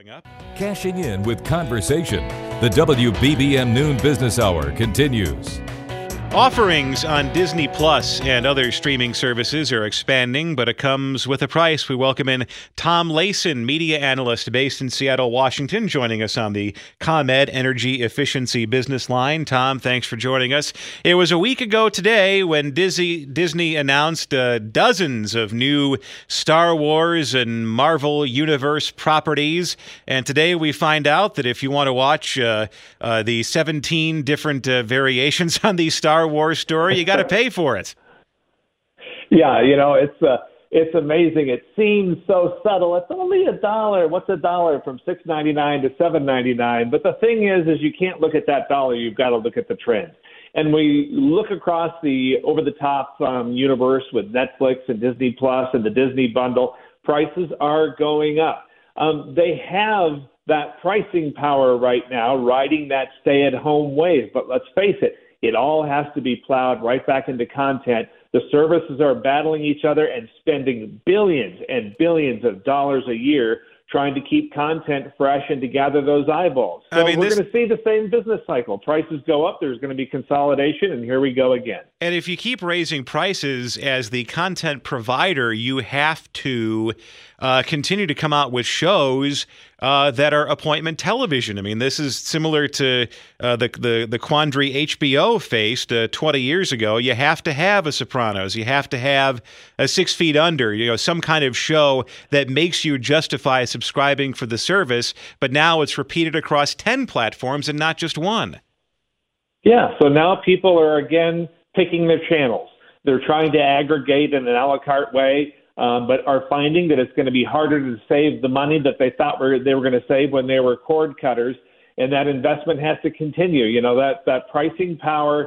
Coming up. Cashing in with conversation. The WBBM Noon Business Hour continues. Offerings on Disney Plus and other streaming services are expanding, but it comes with a price. We welcome in Tom Layson, media analyst based in Seattle, Washington, joining us on the ComEd Energy Efficiency Business Line. Tom, thanks for joining us. It was a week ago today when Disney announced dozens of new Star Wars and Marvel Universe properties, and today we find out that if you want to watch the 17 different variations on these Star Wars story, you got to pay for it. Yeah, it's amazing. It seems so subtle. It's only $1. What's $1 from $6.99 to $7.99? But the thing is you can't look at that dollar. You've got to look at the trend. And we look across the over-the-top universe with Netflix and Disney Plus and the Disney bundle. Prices are going up. They have that pricing power right now, riding that stay-at-home wave. But let's face it. It all has to be plowed right back into content. The services are battling each other and spending billions and billions of dollars a year trying to keep content fresh and to gather those eyeballs. So we're going to see the same business cycle. Prices go up, there's going to be consolidation, and here we go again. And if you keep raising prices as the content provider, you have to continue to come out with shows that are appointment television. I mean, this is similar to the quandary HBO faced 20 years ago. You have to have a Sopranos. You have to have a 6 Feet Under, some kind of show that makes you justify subscribing for the service. But now it's repeated across 10 platforms and not just one. Yeah, so now people are, again, picking their channels. They're trying to aggregate in an a la carte way, but are finding that it's going to be harder to save the money that they thought they were going to save when they were cord cutters, and that investment has to continue. That pricing power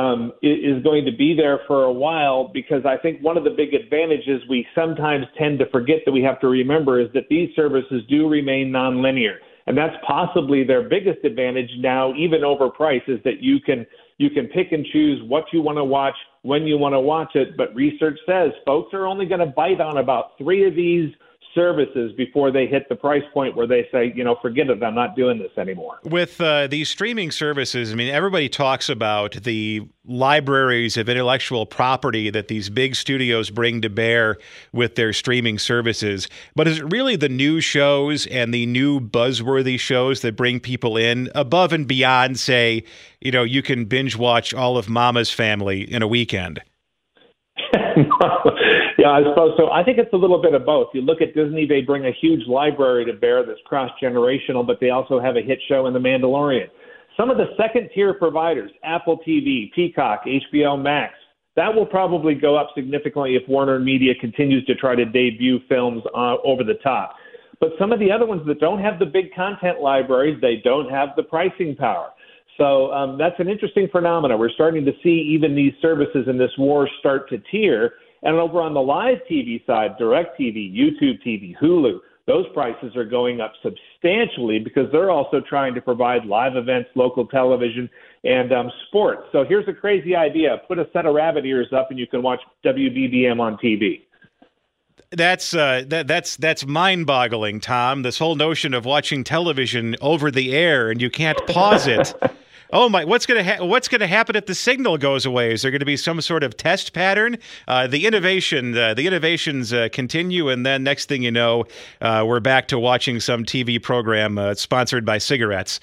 is going to be there for a while, because I think one of the big advantages we sometimes tend to forget that we have to remember is that these services do remain nonlinear. And that's possibly their biggest advantage now, even over price, is that you can pick and choose what you want to watch, when you want to watch it. But research says folks are only going to bite on about 3 of these services before they hit the price point where they say, forget it, I'm not doing this anymore. With these streaming services, I mean, everybody talks about the libraries of intellectual property that these big studios bring to bear with their streaming services. But is it really the new shows and the new buzzworthy shows that bring people in above and beyond, say, you can binge watch all of Mama's Family in a weekend? Yeah, I suppose so. I think it's a little bit of both. You look at Disney, they bring a huge library to bear that's cross-generational, but they also have a hit show in The Mandalorian. Some of the second-tier providers, Apple TV, Peacock, HBO Max, that will probably go up significantly if Warner Media continues to try to debut films over the top. But some of the other ones that don't have the big content libraries, they don't have the pricing power. So that's an interesting phenomenon. We're starting to see even these services in this war start to tier. And over on the live TV side, DirecTV, YouTube TV, Hulu, those prices are going up substantially because they're also trying to provide live events, local television, and sports. So here's a crazy idea. Put a set of rabbit ears up and you can watch WBBM on TV. That's mind-boggling, Tom. This whole notion of watching television over the air and you can't pause it. Oh my! What's going to happen if the signal goes away? Is there going to be some sort of test pattern? The innovations continue, and then next thing you know, we're back to watching some TV program sponsored by cigarettes.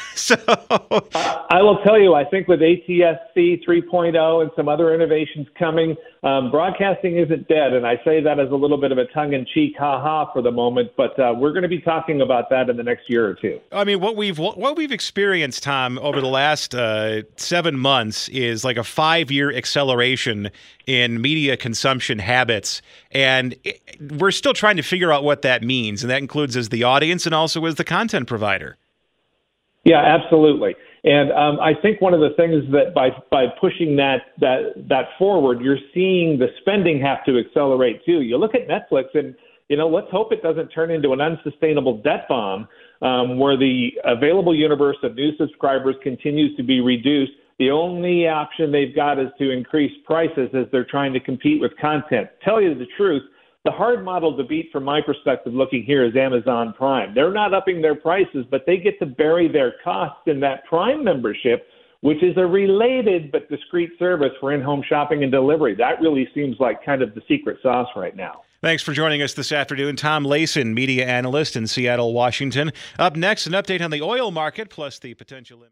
I will tell you, I think with ATSC 3.0 and some other innovations coming, broadcasting isn't dead, and I say that as a little bit of a tongue-in-cheek ha-ha for the moment, but we're going to be talking about that in the next year or two. I mean, what we've experienced, Tom, over the last 7 months is like a 5-year acceleration in media consumption habits. And we're still trying to figure out what that means. And that includes as the audience and also as the content provider. Yeah, absolutely. And I think one of the things that by pushing that forward, you're seeing the spending have to accelerate too. You look at Netflix and, let's hope it doesn't turn into an unsustainable debt bomb where the available universe of new subscribers continues to be reduced. The only option they've got is to increase prices as they're trying to compete with content. Tell you the truth, The hard model to beat from my perspective looking here is Amazon Prime. They're not upping their prices, but they get to bury their costs in that Prime membership, which is a related but discrete service for in-home shopping and delivery. That really seems like kind of the secret sauce right now. Thanks for joining us this afternoon. Tom Layson, media analyst in Seattle, Washington. Up next, an update on the oil market plus the potential